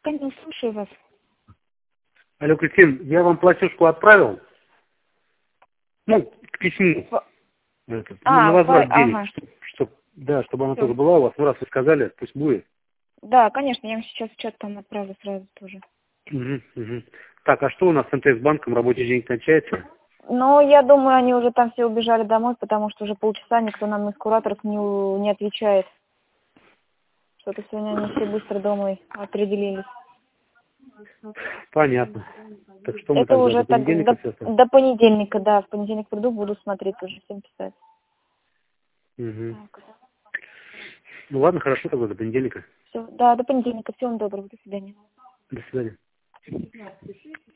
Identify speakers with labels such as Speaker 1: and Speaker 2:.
Speaker 1: Конечно, слушаю вас.
Speaker 2: Алло, Кристин, я вам платежку отправил. Ну, к письму. На возврат денег,
Speaker 1: ага.
Speaker 2: чтобы она
Speaker 1: Всё.
Speaker 2: тоже была у вас. Ну, раз вы сказали, пусть будет.
Speaker 1: Да, конечно, я вам сейчас в чат там отправлю сразу тоже.
Speaker 2: Угу. Так, а что у нас с МТС-банком? Рабочий день кончается?
Speaker 1: Но я думаю, они уже там все убежали домой, потому что уже полчаса никто нам из кураторов не отвечает. Что-то сегодня они все быстро домой определились.
Speaker 2: Понятно. Так что мы
Speaker 1: Это
Speaker 2: тогда
Speaker 1: уже
Speaker 2: до
Speaker 1: так
Speaker 2: понедельника все это?
Speaker 1: до понедельника, да. В понедельник приду, буду смотреть уже, всем писать.
Speaker 2: Угу. Ну ладно, хорошо тогда, до понедельника.
Speaker 1: Все, да, до понедельника. Всего вам доброго, до свидания.
Speaker 2: До свидания.